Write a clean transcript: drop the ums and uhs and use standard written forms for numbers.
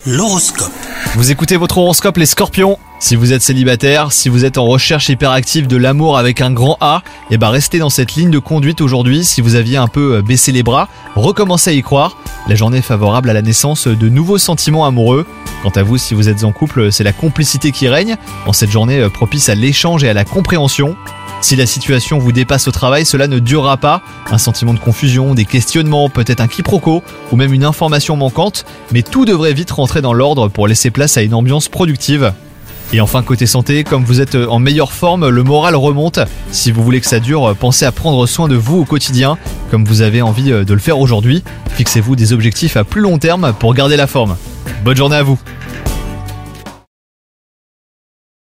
L'horoscope. Vous écoutez votre horoscope les scorpions. Si vous êtes célibataire, si vous êtes en recherche hyperactive de l'amour avec un grand A, restez dans cette ligne de conduite aujourd'hui. Si vous aviez un peu baissé les bras, recommencez à y croire. La journée est favorable à la naissance de nouveaux sentiments amoureux. Quant à vous, si vous êtes en couple, c'est la complicité qui règne. En cette journée propice à l'échange et à la compréhension. Si la situation vous dépasse au travail, cela ne durera pas. Un sentiment de confusion, des questionnements, peut-être un quiproquo ou même une information manquante, mais tout devrait vite rentrer dans l'ordre pour laisser place à une ambiance productive. Et enfin côté santé, comme vous êtes en meilleure forme, le moral remonte. Si vous voulez que ça dure, pensez à prendre soin de vous au quotidien, comme vous avez envie de le faire aujourd'hui. Fixez-vous des objectifs à plus long terme pour garder la forme. Bonne journée à vous!